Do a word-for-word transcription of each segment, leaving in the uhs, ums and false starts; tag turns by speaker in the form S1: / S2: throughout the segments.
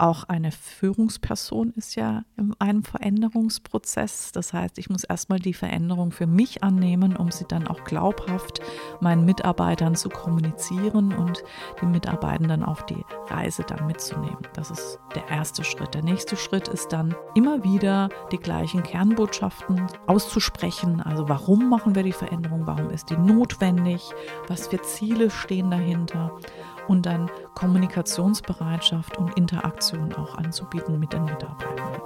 S1: Auch eine Führungsperson ist ja in einem Veränderungsprozess. Das heißt, ich muss erstmal die Veränderung für mich annehmen, um sie dann auch glaubhaft meinen Mitarbeitern zu kommunizieren und die Mitarbeitenden auf die Reise dann mitzunehmen. Das ist der erste Schritt. Der nächste Schritt ist dann immer wieder die gleichen Kernbotschaften auszusprechen. Also warum machen wir die Veränderung? Warum ist die notwendig? Was für Ziele stehen dahinter? Und dann Kommunikationsbereitschaft und Interaktion auch anzubieten mit den Mitarbeitern.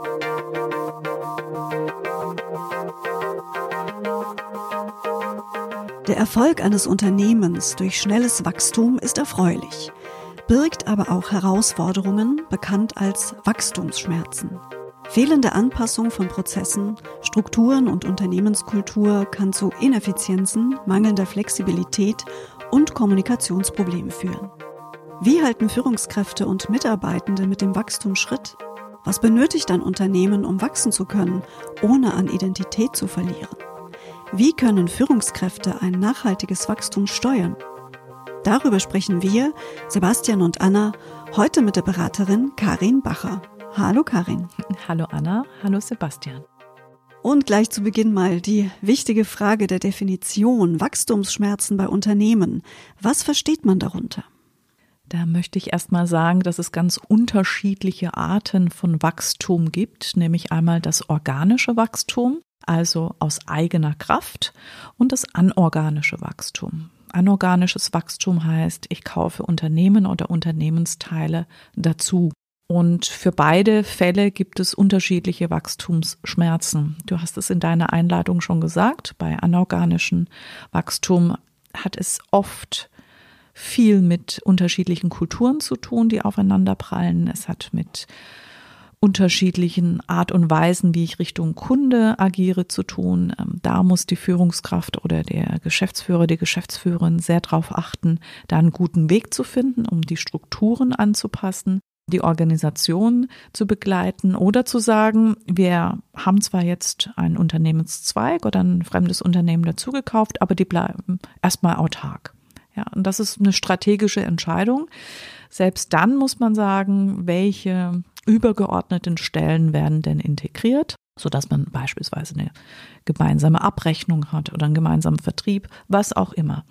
S2: Der Erfolg eines Unternehmens durch schnelles Wachstum ist erfreulich, birgt aber auch Herausforderungen, bekannt als Wachstumsschmerzen. Fehlende Anpassung von Prozessen, Strukturen und Unternehmenskultur kann zu Ineffizienzen, mangelnder Flexibilität und Kommunikationsproblemen führen. Wie halten Führungskräfte und Mitarbeitende mit dem Wachstum Schritt? Was benötigt ein Unternehmen, um wachsen zu können, ohne an Identität zu verlieren? Wie können Führungskräfte ein nachhaltiges Wachstum steuern? Darüber sprechen wir, Sebastian und Anna, heute mit der Beraterin Karin Bacher. Hallo Karin.
S1: Hallo Anna, hallo Sebastian.
S2: Und gleich zu Beginn mal die wichtige Frage der Definition: Wachstumsschmerzen bei Unternehmen. Was versteht man darunter?
S1: Da möchte ich erst mal sagen, dass es ganz unterschiedliche Arten von Wachstum gibt, nämlich einmal das organische Wachstum, also aus eigener Kraft, und das anorganische Wachstum. Anorganisches Wachstum heißt, ich kaufe Unternehmen oder Unternehmensteile dazu. Und für beide Fälle gibt es unterschiedliche Wachstumsschmerzen. Du hast es in deiner Einleitung schon gesagt, bei anorganischem Wachstum hat es oft viel mit unterschiedlichen Kulturen zu tun, die aufeinanderprallen. Es hat mit unterschiedlichen Art und Weisen, wie ich Richtung Kunde agiere, zu tun. Da muss die Führungskraft oder der Geschäftsführer, die Geschäftsführerin sehr darauf achten, da einen guten Weg zu finden, um die Strukturen anzupassen, die Organisation zu begleiten oder zu sagen, wir haben zwar jetzt einen Unternehmenszweig oder ein fremdes Unternehmen dazugekauft, aber die bleiben erstmal autark. Ja, und das ist eine strategische Entscheidung. Selbst dann muss man sagen, welche übergeordneten Stellen werden denn integriert, sodass man beispielsweise eine gemeinsame Abrechnung hat oder einen gemeinsamen Vertrieb, was auch immer.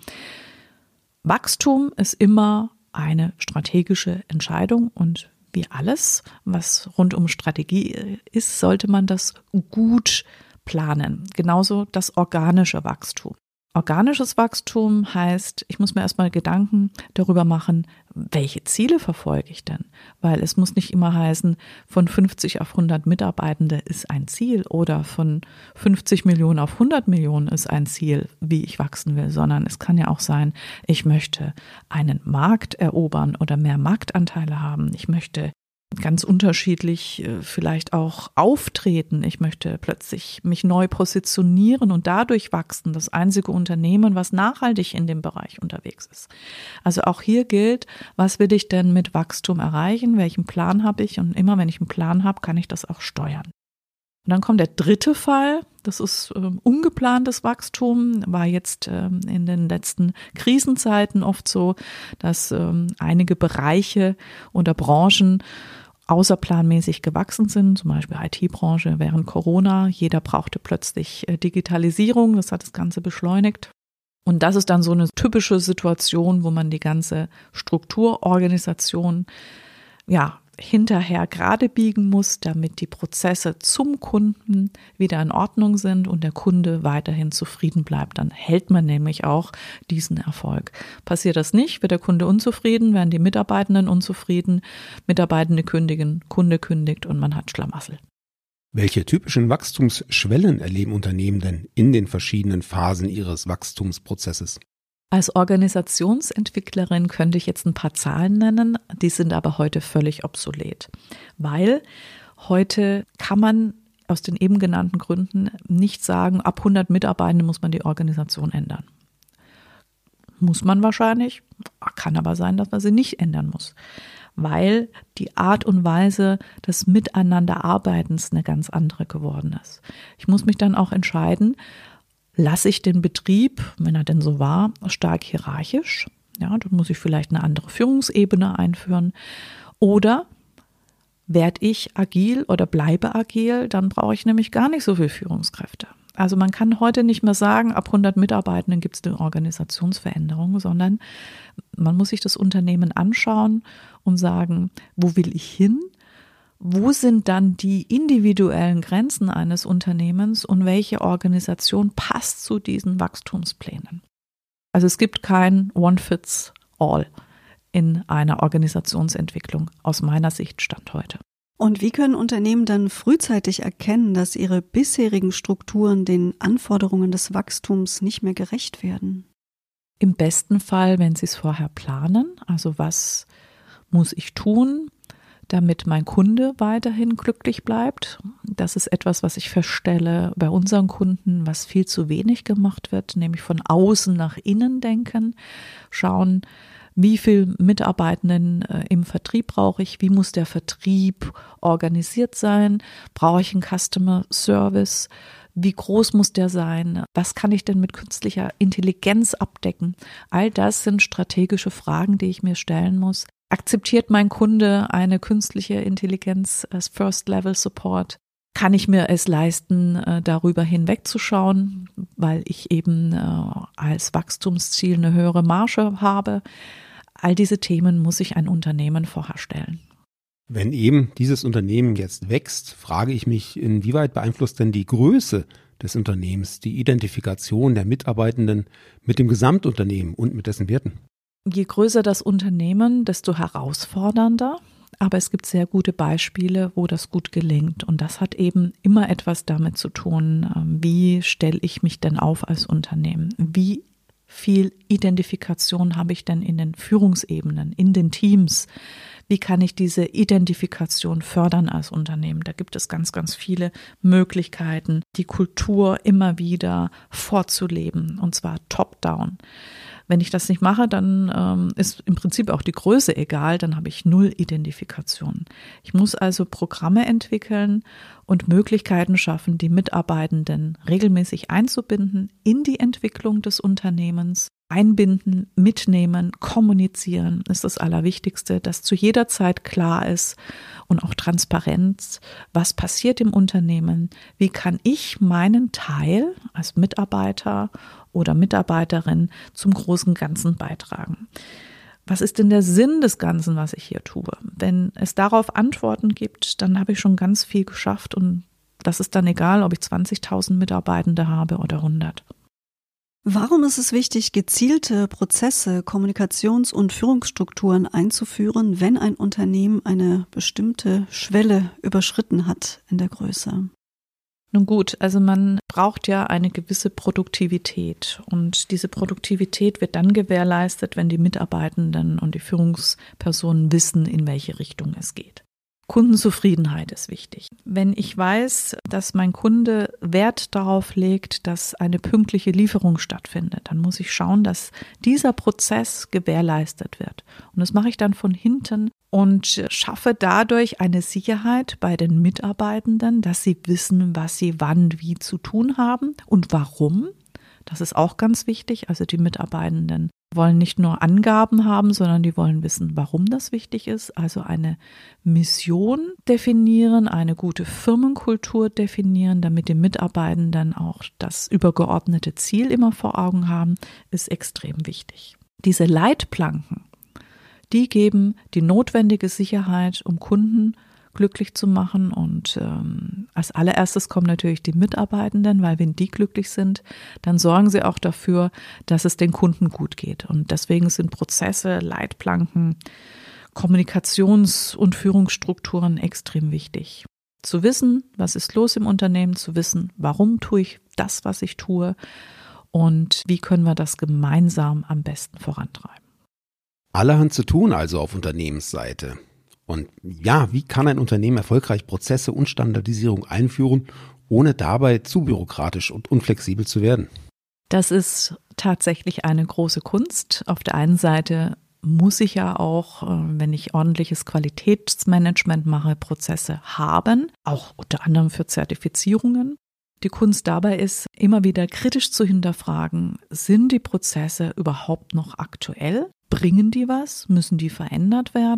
S1: Wachstum ist immer eine strategische Entscheidung und wie alles, was rund um Strategie ist, sollte man das gut planen. Genauso das organische Wachstum. Organisches Wachstum heißt, ich muss mir erstmal Gedanken darüber machen, welche Ziele verfolge ich denn? Weil es muss nicht immer heißen, von fünfzig auf hundert Mitarbeitende ist ein Ziel oder von fünfzig Millionen auf hundert Millionen ist ein Ziel, wie ich wachsen will, sondern es kann ja auch sein, ich möchte einen Markt erobern oder mehr Marktanteile haben. Ich möchte ganz unterschiedlich vielleicht auch auftreten. Ich möchte plötzlich mich neu positionieren und dadurch wachsen. Das einzige Unternehmen, was nachhaltig in dem Bereich unterwegs ist. Also auch hier gilt, was will ich denn mit Wachstum erreichen? Welchen Plan habe ich? Und immer wenn ich einen Plan habe, kann ich das auch steuern. Und dann kommt der dritte Fall. Das ist ähm, ungeplantes Wachstum, war jetzt ähm, in den letzten Krisenzeiten oft so, dass ähm, einige Bereiche oder Branchen außerplanmäßig gewachsen sind, zum Beispiel I T-Branche während Corona. Jeder brauchte plötzlich äh, Digitalisierung, das hat das Ganze beschleunigt. Und das ist dann so eine typische Situation, wo man die ganze Strukturorganisation ja hinterher gerade biegen muss, damit die Prozesse zum Kunden wieder in Ordnung sind und der Kunde weiterhin zufrieden bleibt. Dann hält man nämlich auch diesen Erfolg. Passiert das nicht, wird der Kunde unzufrieden, werden die Mitarbeitenden unzufrieden, Mitarbeitende kündigen, Kunde kündigt und man hat Schlamassel.
S3: Welche typischen Wachstumsschwellen erleben Unternehmen denn in den verschiedenen Phasen ihres Wachstumsprozesses?
S1: Als Organisationsentwicklerin könnte ich jetzt ein paar Zahlen nennen, die sind aber heute völlig obsolet, weil heute kann man aus den eben genannten Gründen nicht sagen, ab hundert Mitarbeitenden muss man die Organisation ändern. Muss man wahrscheinlich, kann aber sein, dass man sie nicht ändern muss, weil die Art und Weise des Miteinanderarbeitens eine ganz andere geworden ist. Ich muss mich dann auch entscheiden, lasse ich den Betrieb, wenn er denn so war, stark hierarchisch? Ja, dann muss ich vielleicht eine andere Führungsebene einführen. Oder Werde ich agil oder bleibe agil, dann brauche ich nämlich gar nicht so viel Führungskräfte. Also man kann heute nicht mehr sagen, ab hundert Mitarbeitenden gibt es eine Organisationsveränderung, sondern man muss sich das Unternehmen anschauen und sagen, wo will ich hin? Wo sind dann die individuellen Grenzen eines Unternehmens und welche Organisation passt zu diesen Wachstumsplänen? Also es gibt kein One-Fits-All in einer Organisationsentwicklung aus meiner Sicht Stand heute.
S2: Und wie können Unternehmen dann frühzeitig erkennen, dass ihre bisherigen Strukturen den Anforderungen des Wachstums nicht mehr gerecht werden?
S1: Im besten Fall, wenn sie es vorher planen, also was muss ich tun, damit mein Kunde weiterhin glücklich bleibt. Das ist etwas, was ich feststelle bei unseren Kunden, was viel zu wenig gemacht wird, nämlich von außen nach innen denken, schauen, wie viele Mitarbeitenden äh, im Vertrieb brauche ich, wie muss der Vertrieb organisiert sein, brauche ich einen Customer Service, wie groß muss der sein, was kann ich denn mit künstlicher Intelligenz abdecken. All das sind strategische Fragen, die ich mir stellen muss. Akzeptiert mein Kunde eine künstliche Intelligenz als First-Level-Support? Kann ich mir es leisten, darüber hinwegzuschauen, weil ich eben als Wachstumsziel eine höhere Marge habe? All diese Themen muss sich ein Unternehmen vorher stellen.
S3: Wenn eben dieses Unternehmen jetzt wächst, frage ich mich, inwieweit beeinflusst denn die Größe des Unternehmens die Identifikation der Mitarbeitenden mit dem Gesamtunternehmen und mit dessen Werten?
S1: Je größer das Unternehmen, desto herausfordernder. Aber es gibt sehr gute Beispiele, wo das gut gelingt. Und das hat eben immer etwas damit zu tun, wie stelle ich mich denn auf als Unternehmen? Wie viel Identifikation habe ich denn in den Führungsebenen, in den Teams? Wie kann ich diese Identifikation fördern als Unternehmen? Da gibt es ganz, ganz viele Möglichkeiten, die Kultur immer wieder vorzuleben, und zwar top-down. Wenn ich das nicht mache, dann ähm, ist im Prinzip auch die Größe egal, dann habe ich null Identifikation. Ich muss also Programme entwickeln und Möglichkeiten schaffen, die Mitarbeitenden regelmäßig einzubinden in die Entwicklung des Unternehmens. Einbinden, mitnehmen, kommunizieren ist das Allerwichtigste, dass zu jeder Zeit klar ist und auch Transparenz, was passiert im Unternehmen, wie kann ich meinen Teil als Mitarbeiter oder Mitarbeiterin zum großen Ganzen beitragen. Was ist denn der Sinn des Ganzen, was ich hier tue? Wenn es darauf Antworten gibt, dann habe ich schon ganz viel geschafft und das ist dann egal, ob ich zwanzigtausend Mitarbeitende habe oder hundert.
S2: Warum ist es wichtig, gezielte Prozesse, Kommunikations- und Führungsstrukturen einzuführen, wenn ein Unternehmen eine bestimmte Schwelle überschritten hat in der Größe?
S1: Nun gut, also man braucht ja eine gewisse Produktivität und diese Produktivität wird dann gewährleistet, wenn die Mitarbeitenden und die Führungspersonen wissen, in welche Richtung es geht. Kundenzufriedenheit ist wichtig. Wenn ich weiß, dass mein Kunde Wert darauf legt, dass eine pünktliche Lieferung stattfindet, dann muss ich schauen, dass dieser Prozess gewährleistet wird. Und das mache ich dann von hinten und schaffe dadurch eine Sicherheit bei den Mitarbeitenden, dass sie wissen, was sie wann wie zu tun haben und warum. Das ist auch ganz wichtig. Also die Mitarbeitenden wollen nicht nur Angaben haben, sondern die wollen wissen, warum das wichtig ist. Also eine Mission definieren, eine gute Firmenkultur definieren, damit die Mitarbeitenden auch das übergeordnete Ziel immer vor Augen haben, ist extrem wichtig. Diese Leitplanken, die geben die notwendige Sicherheit, um Kunden glücklich zu machen und ähm, als allererstes kommen natürlich die Mitarbeitenden, weil wenn die glücklich sind, dann sorgen sie auch dafür, dass es den Kunden gut geht und deswegen sind Prozesse, Leitplanken, Kommunikations- und Führungsstrukturen extrem wichtig. Zu wissen, was ist los im Unternehmen, zu wissen, warum tue ich das, was ich tue und wie können wir das gemeinsam am besten vorantreiben.
S3: Allerhand zu tun also auf Unternehmensseite. Und ja, wie kann ein Unternehmen erfolgreich Prozesse und Standardisierung einführen, ohne dabei zu bürokratisch und unflexibel zu werden?
S1: Das ist tatsächlich eine große Kunst. Auf der einen Seite muss ich ja auch, wenn ich ordentliches Qualitätsmanagement mache, Prozesse haben, auch unter anderem für Zertifizierungen. Die Kunst dabei ist, immer wieder kritisch zu hinterfragen, sind die Prozesse überhaupt noch aktuell? Bringen die was? Müssen die verändert werden?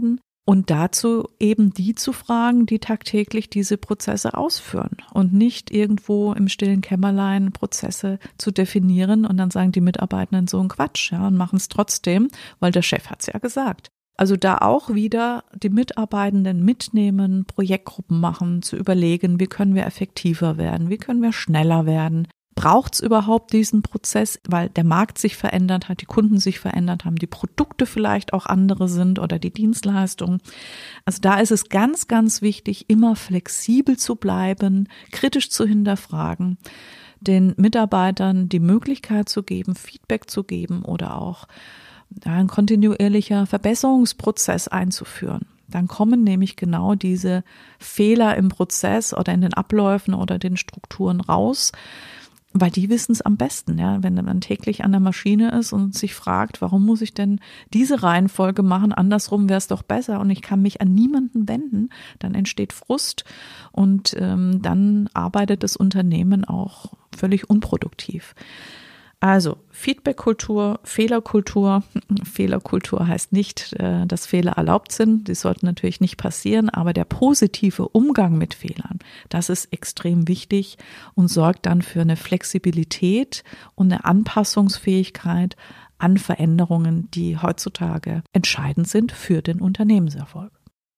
S1: Und dazu eben die zu fragen, die tagtäglich diese Prozesse ausführen und nicht irgendwo im stillen Kämmerlein Prozesse zu definieren und dann sagen die Mitarbeitenden so ein Quatsch, ja, und machen es trotzdem, weil der Chef hat es ja gesagt. Also da auch wieder die Mitarbeitenden mitnehmen, Projektgruppen machen, zu überlegen, wie können wir effektiver werden, wie können wir schneller werden. Braucht es überhaupt diesen Prozess, weil der Markt sich verändert hat, die Kunden sich verändert haben, die Produkte vielleicht auch andere sind oder die Dienstleistungen. Also da ist es ganz, ganz wichtig, immer flexibel zu bleiben, kritisch zu hinterfragen, den Mitarbeitern die Möglichkeit zu geben, Feedback zu geben oder auch ein kontinuierlicher Verbesserungsprozess einzuführen. Dann kommen nämlich genau diese Fehler im Prozess oder in den Abläufen oder den Strukturen raus, weil die wissen es am besten, ja, wenn man täglich an der Maschine ist und sich fragt, warum muss ich denn diese Reihenfolge machen, andersrum wäre es doch besser und ich kann mich an niemanden wenden, dann entsteht Frust und ähm, dann arbeitet das Unternehmen auch völlig unproduktiv. Also Feedback-Kultur, Fehlerkultur. Fehlerkultur heißt nicht, dass Fehler erlaubt sind. Die sollten natürlich nicht passieren, aber der positive Umgang mit Fehlern, das ist extrem wichtig und sorgt dann für eine Flexibilität und eine Anpassungsfähigkeit an Veränderungen, die heutzutage entscheidend sind für den Unternehmenserfolg.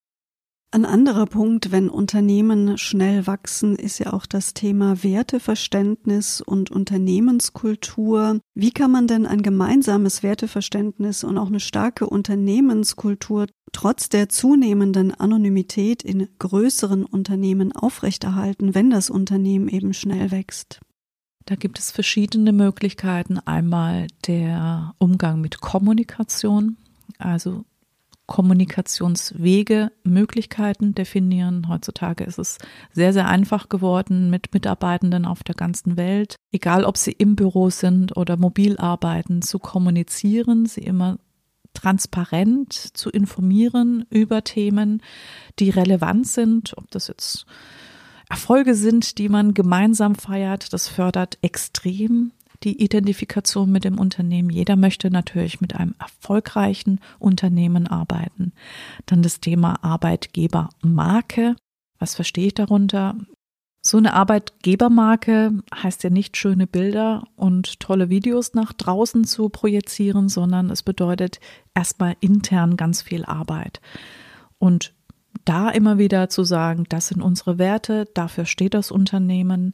S2: Ein anderer Punkt, wenn Unternehmen schnell wachsen, ist ja auch das Thema Werteverständnis und Unternehmenskultur. Wie kann man denn ein gemeinsames Werteverständnis und auch eine starke Unternehmenskultur trotz der zunehmenden Anonymität in größeren Unternehmen aufrechterhalten, wenn das Unternehmen eben schnell wächst?
S1: Da gibt es verschiedene Möglichkeiten. Einmal der Umgang mit Kommunikation, also Kommunikationswege, Möglichkeiten definieren. Heutzutage ist es sehr, sehr einfach geworden, mit Mitarbeitenden auf der ganzen Welt, egal ob sie im Büro sind oder mobil arbeiten, zu kommunizieren, sie immer transparent zu informieren über Themen, die relevant sind, ob das jetzt Erfolge sind, die man gemeinsam feiert. Das fördert extrem die Identifikation mit dem Unternehmen. Jeder möchte natürlich mit einem erfolgreichen Unternehmen arbeiten. Dann das Thema Arbeitgebermarke. Was verstehe ich darunter? So eine Arbeitgebermarke heißt ja nicht schöne Bilder und tolle Videos nach draußen zu projizieren, sondern es bedeutet erstmal intern ganz viel Arbeit. Und da immer wieder zu sagen, das sind unsere Werte, dafür steht das Unternehmen.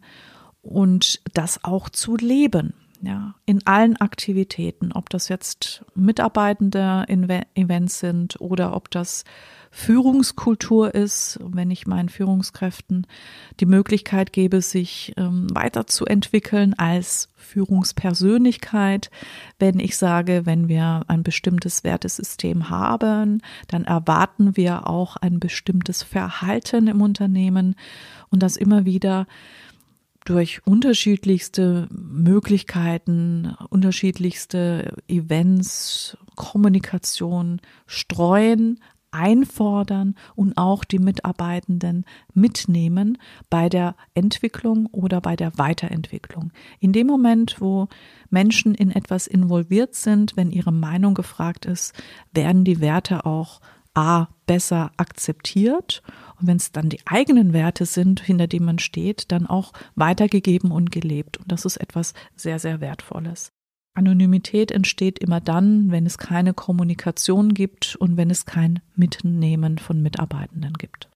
S1: Und das auch zu leben, ja, in allen Aktivitäten, ob das jetzt Mitarbeitende in Events sind oder ob das Führungskultur ist, wenn ich meinen Führungskräften die Möglichkeit gebe, sich ähm, weiterzuentwickeln als Führungspersönlichkeit. Wenn ich sage, wenn wir ein bestimmtes Wertesystem haben, dann erwarten wir auch ein bestimmtes Verhalten im Unternehmen und das immer wieder durch unterschiedlichste Möglichkeiten, unterschiedlichste Events, Kommunikation streuen, einfordern und auch die Mitarbeitenden mitnehmen bei der Entwicklung oder bei der Weiterentwicklung. In dem Moment, wo Menschen in etwas involviert sind, wenn ihre Meinung gefragt ist, werden die Werte auch A, besser akzeptiert und wenn es dann die eigenen Werte sind, hinter denen man steht, dann auch weitergegeben und gelebt. Und das ist etwas sehr, sehr Wertvolles. Anonymität entsteht immer dann, wenn es keine Kommunikation gibt und wenn es kein Mitnehmen von Mitarbeitenden gibt.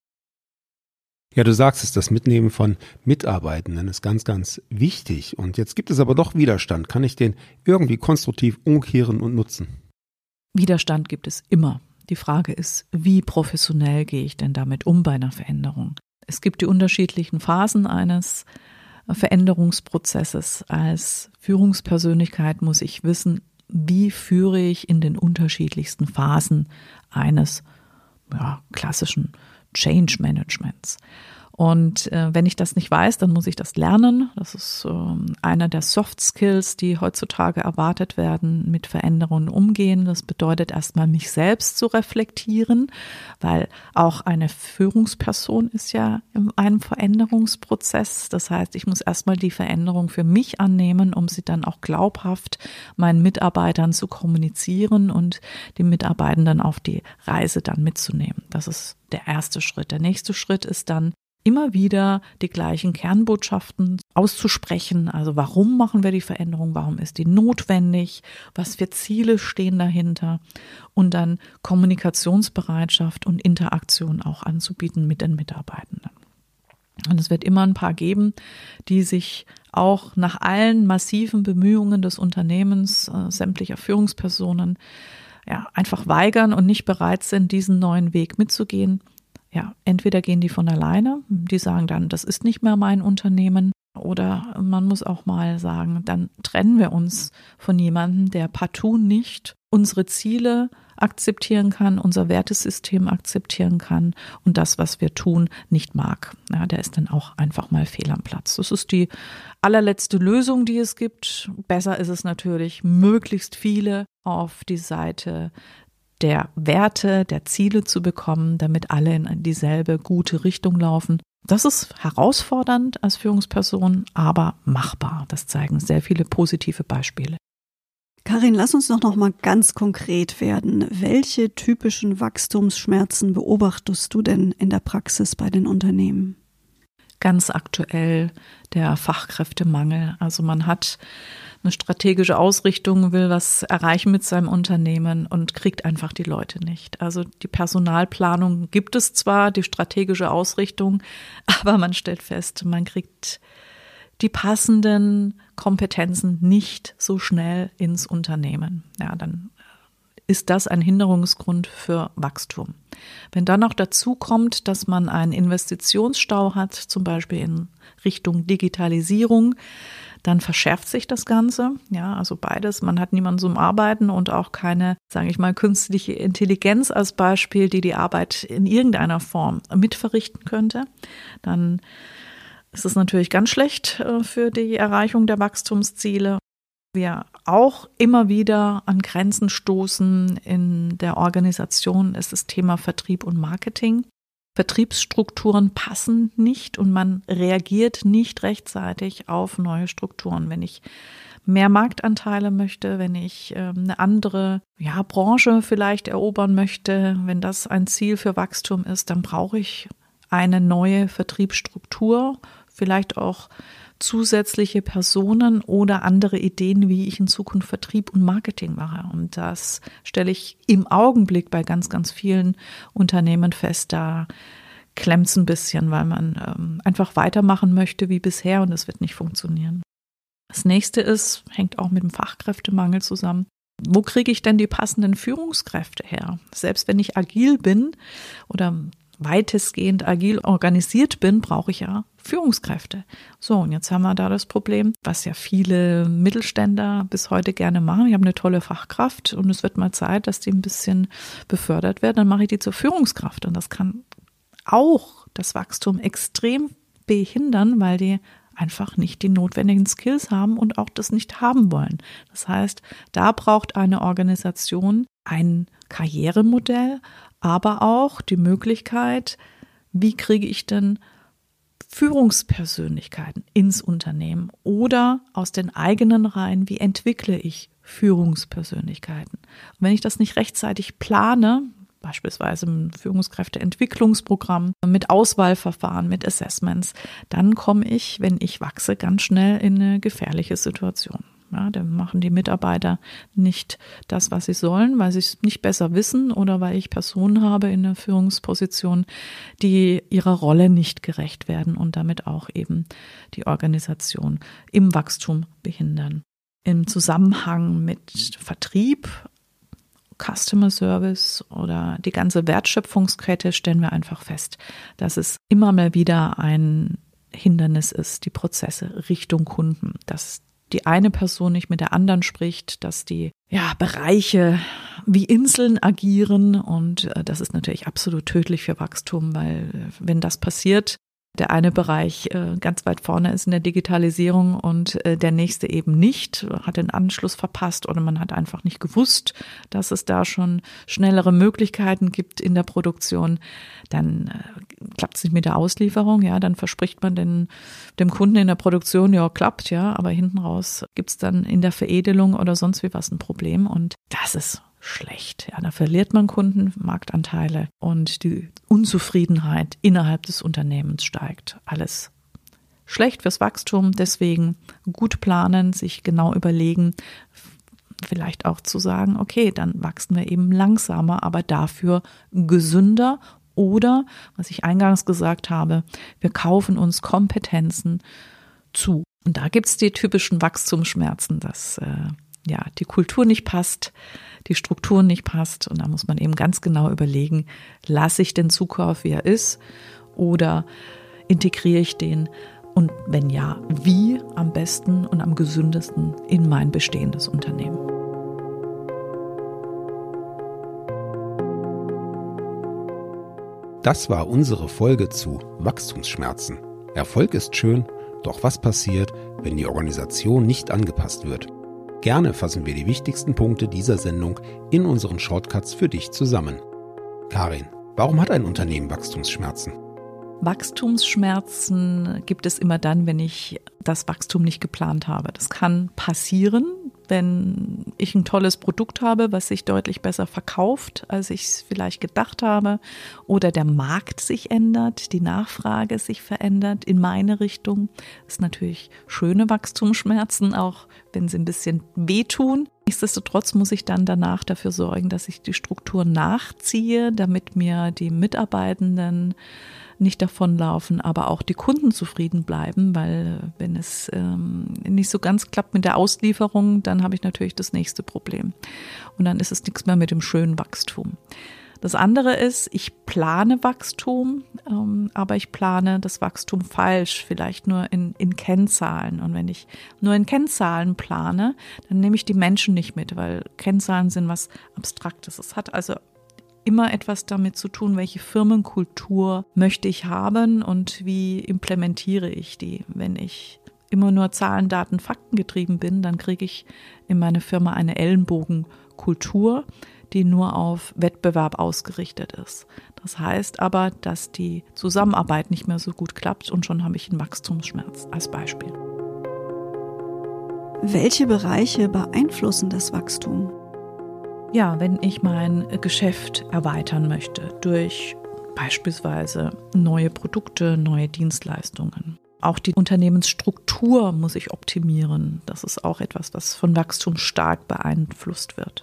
S3: Ja, du sagst es, das Mitnehmen von Mitarbeitenden ist ganz, ganz wichtig. Und jetzt gibt es aber doch Widerstand. Kann ich den irgendwie konstruktiv umkehren und nutzen?
S1: Widerstand gibt es immer. Die Frage ist, wie professionell gehe ich denn damit um bei einer Veränderung? Es gibt die unterschiedlichen Phasen eines Veränderungsprozesses. Als Führungspersönlichkeit muss ich wissen, wie führe ich in den unterschiedlichsten Phasen eines ja, klassischen Change Managements. Und äh, wenn ich das nicht weiß, dann muss ich das lernen. Das ist äh, einer der Soft Skills, die heutzutage erwartet werden, mit Veränderungen umgehen. Das bedeutet erstmal, mich selbst zu reflektieren, weil auch eine Führungsperson ist ja in einem Veränderungsprozess. Das heißt, ich muss erstmal die Veränderung für mich annehmen, um sie dann auch glaubhaft meinen Mitarbeitern zu kommunizieren und die Mitarbeitenden auf die Reise dann mitzunehmen. Das ist der erste Schritt. Der nächste Schritt ist dann, immer wieder die gleichen Kernbotschaften auszusprechen. Also warum machen wir die Veränderung? Warum ist die notwendig? Was für Ziele stehen dahinter? Und dann Kommunikationsbereitschaft und Interaktion auch anzubieten mit den Mitarbeitenden. Und es wird immer ein paar geben, die sich auch nach allen massiven Bemühungen des Unternehmens, äh, sämtlicher Führungspersonen, ja, einfach weigern und nicht bereit sind, diesen neuen Weg mitzugehen. Ja, entweder gehen die von alleine, die sagen dann, das ist nicht mehr mein Unternehmen, oder man muss auch mal sagen, dann trennen wir uns von jemandem, der partout nicht unsere Ziele akzeptieren kann, unser Wertesystem akzeptieren kann und das, was wir tun, nicht mag. Ja, der ist dann auch einfach mal fehl am Platz. Das ist die allerletzte Lösung, die es gibt. Besser ist es natürlich, möglichst viele auf die Seite der Werte, der Ziele zu bekommen, damit alle in dieselbe gute Richtung laufen. Das ist herausfordernd als Führungsperson, aber machbar. Das zeigen sehr viele positive Beispiele.
S2: Karin, lass uns doch noch mal ganz konkret werden. Welche typischen Wachstumsschmerzen beobachtest du denn in der Praxis bei den Unternehmen?
S1: Ganz aktuell der Fachkräftemangel. Also man hat eine strategische Ausrichtung, will was erreichen mit seinem Unternehmen und kriegt einfach die Leute nicht. Also die Personalplanung gibt es zwar, die strategische Ausrichtung, aber man stellt fest, man kriegt die passenden Kompetenzen nicht so schnell ins Unternehmen. Ja, dann ist das ein Hinderungsgrund für Wachstum. Wenn dann noch dazu kommt, dass man einen Investitionsstau hat, zum Beispiel in Richtung Digitalisierung, dann verschärft sich das Ganze. Ja, also beides. Man hat niemanden zum Arbeiten und auch keine, sage ich mal, künstliche Intelligenz als Beispiel, die die Arbeit in irgendeiner Form mitverrichten könnte. Dann ist es natürlich ganz schlecht für die Erreichung der Wachstumsziele. Wir auch immer wieder an Grenzen stoßen in der Organisation, ist das Thema Vertrieb und Marketing. Vertriebsstrukturen passen nicht und man reagiert nicht rechtzeitig auf neue Strukturen. Wenn ich mehr Marktanteile möchte, wenn ich äh, eine andere ja, Branche vielleicht erobern möchte, wenn das ein Ziel für Wachstum ist, dann brauche ich eine neue Vertriebsstruktur, vielleicht auch zusätzliche Personen oder andere Ideen, wie ich in Zukunft Vertrieb und Marketing mache. Und das stelle ich im Augenblick bei ganz, ganz vielen Unternehmen fest. Da klemmt es ein bisschen, weil man ähm, einfach weitermachen möchte wie bisher und es wird nicht funktionieren. Das nächste ist, hängt auch mit dem Fachkräftemangel zusammen. Wo kriege ich denn die passenden Führungskräfte her? Selbst wenn ich agil bin oder weitestgehend agil organisiert bin, brauche ich ja Führungskräfte. So, und jetzt haben wir da das Problem, was ja viele Mittelständler bis heute gerne machen. Ich habe eine tolle Fachkraft und es wird mal Zeit, dass die ein bisschen befördert wird. Dann mache ich die zur Führungskraft und das kann auch das Wachstum extrem behindern, weil die einfach nicht die notwendigen Skills haben und auch das nicht haben wollen. Das heißt, da braucht eine Organisation ein Karrieremodell, aber auch die Möglichkeit, wie kriege ich denn Führungspersönlichkeiten ins Unternehmen oder aus den eigenen Reihen, wie entwickle ich Führungspersönlichkeiten? Und wenn ich das nicht rechtzeitig plane, beispielsweise im Führungskräfteentwicklungsprogramm, mit Auswahlverfahren, mit Assessments, dann komme ich, wenn ich wachse, ganz schnell in eine gefährliche Situation. Ja, dann machen die Mitarbeiter nicht das, was sie sollen, weil sie es nicht besser wissen oder weil ich Personen habe in der Führungsposition, die ihrer Rolle nicht gerecht werden und damit auch eben die Organisation im Wachstum behindern. Im Zusammenhang mit Vertrieb, Customer Service oder die ganze Wertschöpfungskette stellen wir einfach fest, dass es immer mal wieder ein Hindernis ist, die Prozesse Richtung Kunden, dass die eine Person nicht mit der anderen spricht, dass die ja, Bereiche wie Inseln agieren und äh, das ist natürlich absolut tödlich für Wachstum, weil äh, wenn das passiert, der eine Bereich äh, ganz weit vorne ist in der Digitalisierung und äh, der nächste eben nicht, hat den Anschluss verpasst oder man hat einfach nicht gewusst, dass es da schon schnellere Möglichkeiten gibt in der Produktion, dann äh, klappt es nicht mit der Auslieferung, ja, dann verspricht man den, dem Kunden in der Produktion, ja, klappt, ja, aber hinten raus gibt es dann in der Veredelung oder sonst wie was ein Problem und das ist schlecht. Ja, da verliert man Kunden, Marktanteile und die Unzufriedenheit innerhalb des Unternehmens steigt. Alles schlecht fürs Wachstum, deswegen gut planen, sich genau überlegen, vielleicht auch zu sagen, okay, dann wachsen wir eben langsamer, aber dafür gesünder oder, was ich eingangs gesagt habe, wir kaufen uns Kompetenzen zu. Und da gibt es die typischen Wachstumsschmerzen, dass äh, ja, die Kultur nicht passt, die Struktur nicht passt und da muss man eben ganz genau überlegen, lasse ich den Zukauf, wie er ist oder integriere ich den und wenn ja, wie am besten und am gesündesten in mein bestehendes Unternehmen.
S3: Das war unsere Folge zu Wachstumsschmerzen. Erfolg ist schön, doch was passiert, wenn die Organisation nicht angepasst wird? Gerne fassen wir die wichtigsten Punkte dieser Sendung in unseren Shortcuts für dich zusammen. Karin, warum hat ein Unternehmen Wachstumsschmerzen?
S1: Wachstumsschmerzen gibt es immer dann, wenn ich das Wachstum nicht geplant habe. Das kann passieren, wenn ich ein tolles Produkt habe, was sich deutlich besser verkauft, als ich es vielleicht gedacht habe, oder der Markt sich ändert, die Nachfrage sich verändert in meine Richtung. Das ist natürlich schöne Wachstumsschmerzen, auch wenn sie ein bisschen wehtun. Nichtsdestotrotz muss ich dann danach dafür sorgen, dass ich die Struktur nachziehe, damit mir die Mitarbeitenden nicht davonlaufen, aber auch die Kunden zufrieden bleiben, weil wenn es ähm, nicht so ganz klappt mit der Auslieferung, dann habe ich natürlich das nächste Problem. Und dann ist es nichts mehr mit dem schönen Wachstum. Das andere ist, ich plane Wachstum, ähm, aber ich plane das Wachstum falsch, vielleicht nur in, in Kennzahlen. Und wenn ich nur in Kennzahlen plane, dann nehme ich die Menschen nicht mit, weil Kennzahlen sind was Abstraktes. Es hat also immer etwas damit zu tun, welche Firmenkultur möchte ich haben und wie implementiere ich die. Wenn ich immer nur Zahlen, Daten, Fakten getrieben bin, dann kriege ich in meiner Firma eine Ellenbogenkultur, die nur auf Wettbewerb ausgerichtet ist. Das heißt aber, dass die Zusammenarbeit nicht mehr so gut klappt und schon habe ich einen Wachstumsschmerz als Beispiel.
S2: Welche Bereiche beeinflussen das Wachstum?
S1: Ja, wenn ich mein Geschäft erweitern möchte durch beispielsweise neue Produkte, neue Dienstleistungen. Auch die Unternehmensstruktur muss ich optimieren. Das ist auch etwas, was von Wachstum stark beeinflusst wird.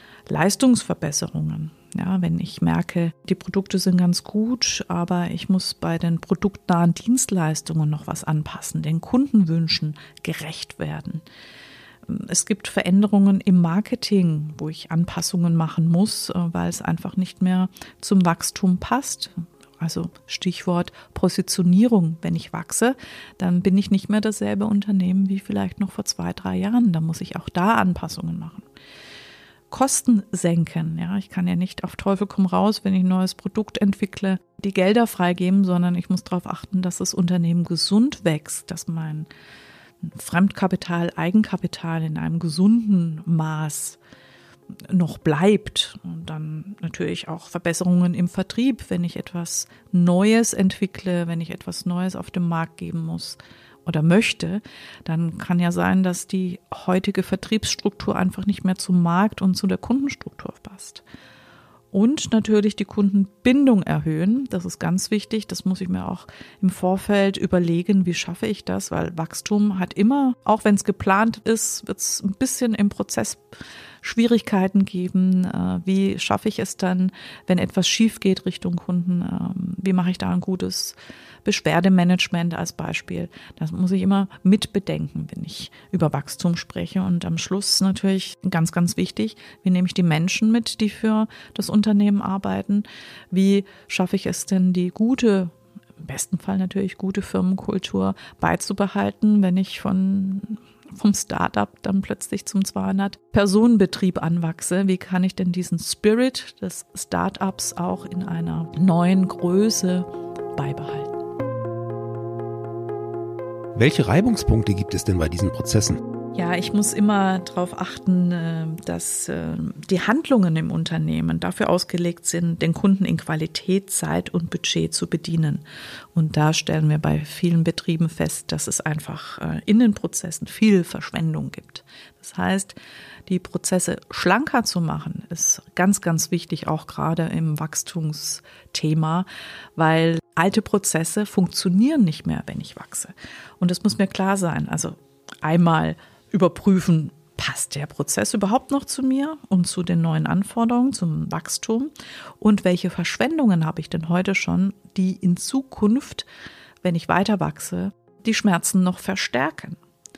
S1: Leistungsverbesserungen. Ja, wenn ich merke, die Produkte sind ganz gut, aber ich muss bei den produktnahen Dienstleistungen noch was anpassen, den Kundenwünschen gerecht werden. Es gibt Veränderungen im Marketing, wo ich Anpassungen machen muss, weil es einfach nicht mehr zum Wachstum passt. Also Stichwort Positionierung. Wenn ich wachse, dann bin ich nicht mehr dasselbe Unternehmen wie vielleicht noch vor zwei, drei Jahren. Da muss ich auch da Anpassungen machen. Kosten senken. Ja, ich kann ja nicht auf Teufel komm raus, wenn ich ein neues Produkt entwickle, die Gelder freigeben, sondern ich muss darauf achten, dass das Unternehmen gesund wächst, dass mein Fremdkapital, Eigenkapital in einem gesunden Maß noch bleibt. Und dann natürlich auch Verbesserungen im Vertrieb, wenn ich etwas Neues entwickle, wenn ich etwas Neues auf den Markt geben muss oder möchte, dann kann ja sein, dass die heutige Vertriebsstruktur einfach nicht mehr zum Markt und zu der Kundenstruktur passt. Und natürlich die Kundenbindung erhöhen, das ist ganz wichtig, das muss ich mir auch im Vorfeld überlegen, wie schaffe ich das, weil Wachstum hat immer, auch wenn es geplant ist, wird es ein bisschen im Prozess Schwierigkeiten geben, wie schaffe ich es dann, wenn etwas schief geht Richtung Kunden, wie mache ich da ein gutes Beschwerdemanagement als Beispiel. Das muss ich immer mit bedenken, wenn ich über Wachstum spreche. Und am Schluss natürlich ganz, ganz wichtig, wie nehme ich die Menschen mit, die für das Unternehmen arbeiten? Wie schaffe ich es denn, die gute, im besten Fall natürlich gute Firmenkultur beizubehalten, wenn ich von vom Start-up dann plötzlich zum zweihundert-Personen-Betrieb anwachse? Wie kann ich denn diesen Spirit des Start-ups auch in einer neuen Größe beibehalten?
S3: Welche Reibungspunkte gibt es denn bei diesen Prozessen?
S1: Ja, ich muss immer darauf achten, dass die Handlungen im Unternehmen dafür ausgelegt sind, den Kunden in Qualität, Zeit und Budget zu bedienen. Und da stellen wir bei vielen Betrieben fest, dass es einfach in den Prozessen viel Verschwendung gibt. Das heißt, die Prozesse schlanker zu machen, ist ganz, ganz wichtig, auch gerade im Wachstumsthema, weil alte Prozesse funktionieren nicht mehr, wenn ich wachse. Und das muss mir klar sein. Also einmal überprüfen, passt der Prozess überhaupt noch zu mir und zu den neuen Anforderungen, zum Wachstum? Und welche Verschwendungen habe ich denn heute schon, die in Zukunft, wenn ich weiter wachse, die Schmerzen noch verstärken?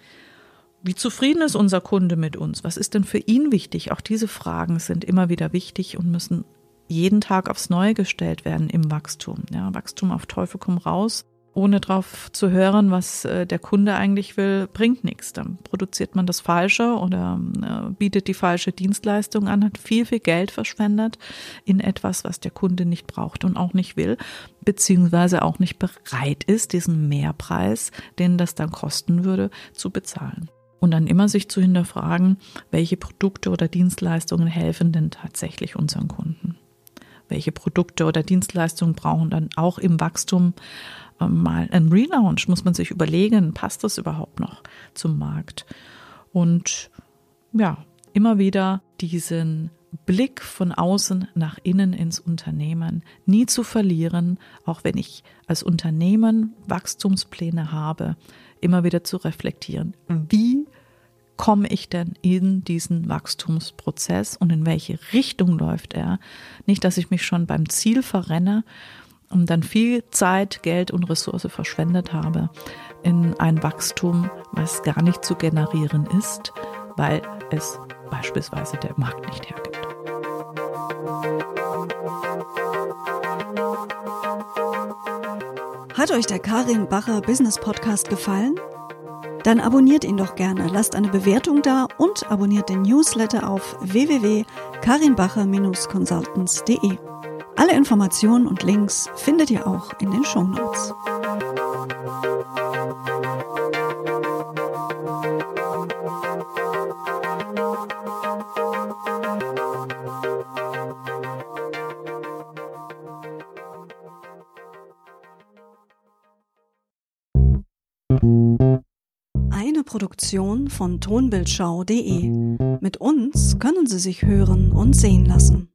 S1: Wie zufrieden ist unser Kunde mit uns? Was ist denn für ihn wichtig? Auch diese Fragen sind immer wieder wichtig und müssen jeden Tag aufs Neue gestellt werden im Wachstum. Ja, Wachstum auf Teufel komm raus. Ohne drauf zu hören, was der Kunde eigentlich will, bringt nichts. Dann produziert man das Falsche oder bietet die falsche Dienstleistung an, hat viel, viel Geld verschwendet in etwas, was der Kunde nicht braucht und auch nicht will, beziehungsweise auch nicht bereit ist, diesen Mehrpreis, den das dann kosten würde, zu bezahlen. Und dann immer sich zu hinterfragen, welche Produkte oder Dienstleistungen helfen denn tatsächlich unseren Kunden? Welche Produkte oder Dienstleistungen brauchen dann auch im Wachstum mal ein Relaunch, muss man sich überlegen, passt das überhaupt noch zum Markt? Und ja, immer wieder diesen Blick von außen nach innen ins Unternehmen nie zu verlieren, auch wenn ich als Unternehmen Wachstumspläne habe, immer wieder zu reflektieren. Wie komme ich denn in diesen Wachstumsprozess und in welche Richtung läuft er? Nicht, dass ich mich schon beim Ziel verrenne und dann viel Zeit, Geld und Ressource verschwendet habe in ein Wachstum, was gar nicht zu generieren ist, weil es beispielsweise der Markt nicht hergibt.
S2: Hat euch der Karin Bacher Business Podcast gefallen? Dann abonniert ihn doch gerne, lasst eine Bewertung da und abonniert den Newsletter auf w w w punkt karinbacher Bindestrich consultants punkt de. Alle Informationen und Links findet ihr auch in den Shownotes. Eine Produktion von tonbildschau punkt de. Mit uns können Sie sich hören und sehen lassen.